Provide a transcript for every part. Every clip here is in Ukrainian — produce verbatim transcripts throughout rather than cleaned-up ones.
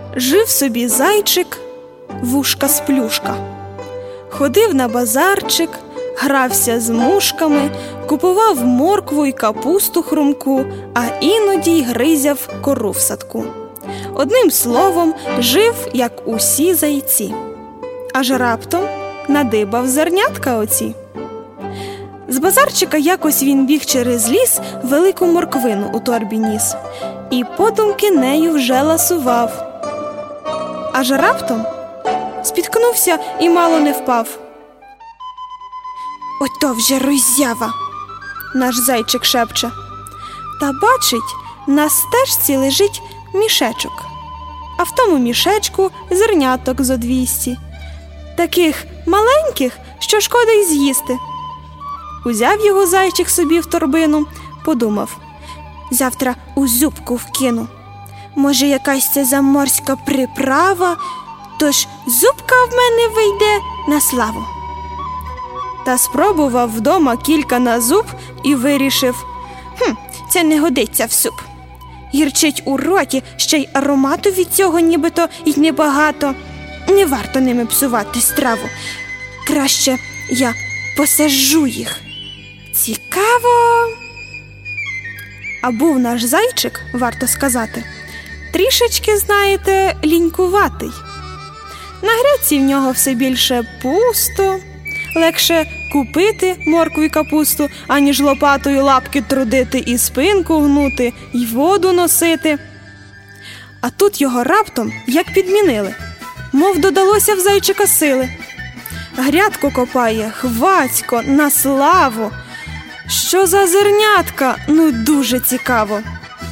Жив собі зайчик Вушка-сплюшка. Ходив на базарчик, грався з мушками, купував моркву й капусту хрумку, а іноді й гризяв кору в садку. Одним словом, жив, як усі зайці. Аж раптом надибав зернятка оці. З базарчика якось він біг через ліс, велику морквину у торбі ніс, і подумки нею вже ласував. Аж раптом спіткнувся і мало не впав. «Ото вже роззява!» – наш зайчик шепче. Та бачить, на стежці лежить мішечок, а в тому мішечку зерняток зо двісті. Таких маленьких, що шкода й з'їсти. Узяв його зайчик собі в торбину, подумав: завтра у зубку вкину. Може, якась це заморська приправа, тож зубка в мене вийде на славу. Та спробував вдома кілька на зуб і вирішив: хм, це не годиться в суп. Гірчить у роті, ще й аромату від цього нібито й небагато. Не варто ними псувати страву. Краще я посаджу їх. Цікаво. А був наш зайчик, варто сказати, трішечки, знаєте, лінькуватий. На грядці в нього все більше пусто. Легше купити моркву й капусту, аніж лопатою лапки трудити і спинку гнути, і воду носити. А тут його раптом як підмінили, мов додалося в зайчика сили. Грядку копає хвацько, на славу. Що за зернятка? Ну, дуже цікаво.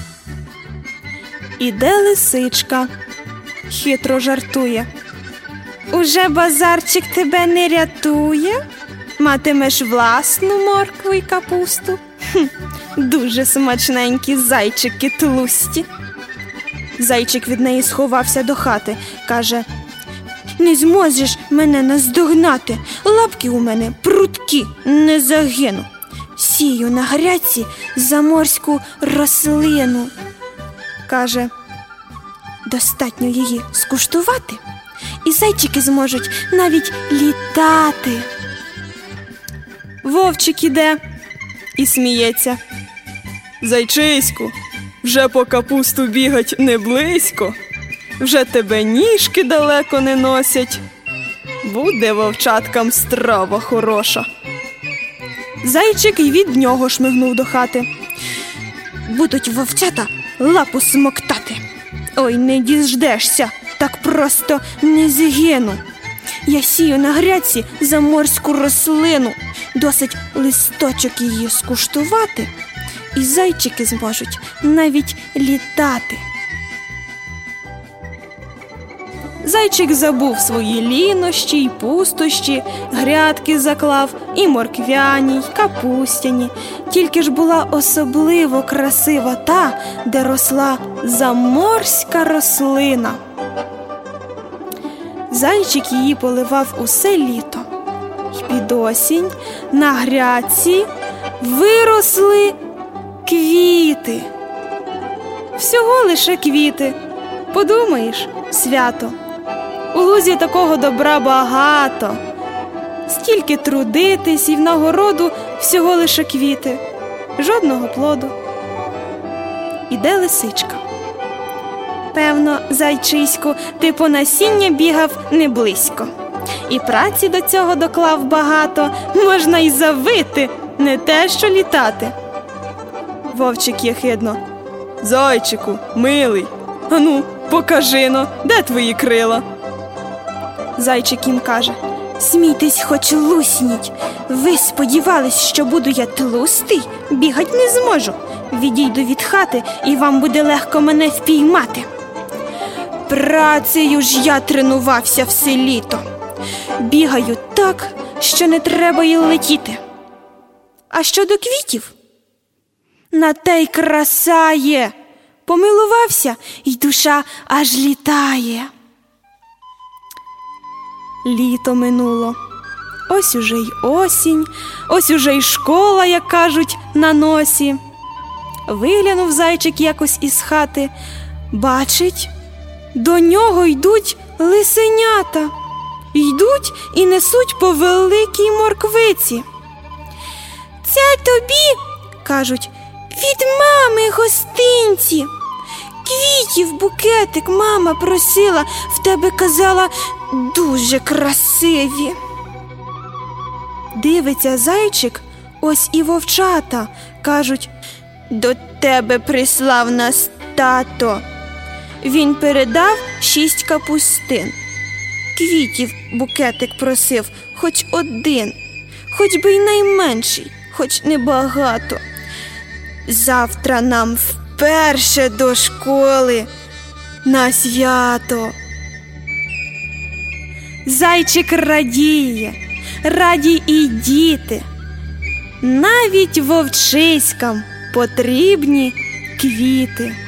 Іде лисичка, хитро жартує. Уже базарчик тебе не рятує? Матимеш власну моркву й капусту? Хм, дуже смачненькі зайчики тлусті. Зайчик від неї сховався до хати, каже: не зможеш мене наздогнати, лапки у мене прудкі, не загину. Сію на грядці заморську рослину. Каже: достатньо її скуштувати, і зайчики зможуть навіть літати. Вовчик іде і сміється. Зайчиську, вже по капусту бігать не близько, вже тебе ніжки далеко не носять. Буде вовчаткам страва хороша. Зайчик і від нього шмигнув до хати. Будуть вовчата лапу смоктати. Ой, не діждешся, так просто не згину. Я сію на грядці заморську рослину. Досить листочок її скуштувати, і зайчики зможуть навіть літати. Зайчик забув свої лінощі й пустощі, грядки заклав і морквяні, й капустяні. Тільки ж була особливо красива та, де росла заморська рослина. Зайчик її поливав усе літо. І під осінь на грядці виросли квіти. Всього лише квіти. Подумаєш, свято. У лузі такого добра багато. Стільки трудитись і в нагороду всього лише квіти. Жодного плоду. Іде лисичка. Певно, зайчиську, ти по насіння бігав не близько. І праці до цього доклав багато, можна й завити, не те, що літати. Вовчик єхидно: зайчику, милий, ану, покажи-но, де твої крила? Зайчик їм каже: смійтесь хоч лусніть, ви сподівались, що буду я тлустий? Бігать не зможу, відійду від хати, і вам буде легко мене впіймати. Працею ж я тренувався все літо. Бігаю так, що не треба й летіти. А щодо квітів, на те й краса є. Помилувався, і душа аж літає. Літо минуло. Ось уже й осінь, ось уже й школа, як кажуть, на носі. Виглянув зайчик якось із хати. Бачить, До нього йдуть лисенята. Йдуть і несуть по великій морквиці. «Це тобі, – кажуть, – від мами гостинці. Квітів букетик мама просила, в тебе, казала, дуже красиві». Дивиться зайчик, ось і вовчата, кажуть: «До тебе прислав нас тато. Він передав шість капустин. Квітів букетик просив, хоч один, хоч би й найменший, хоч небагато. Завтра нам вперше до школи на свято». Зайчик радіє, раді і діти. Навіть вовчиськам потрібні квіти.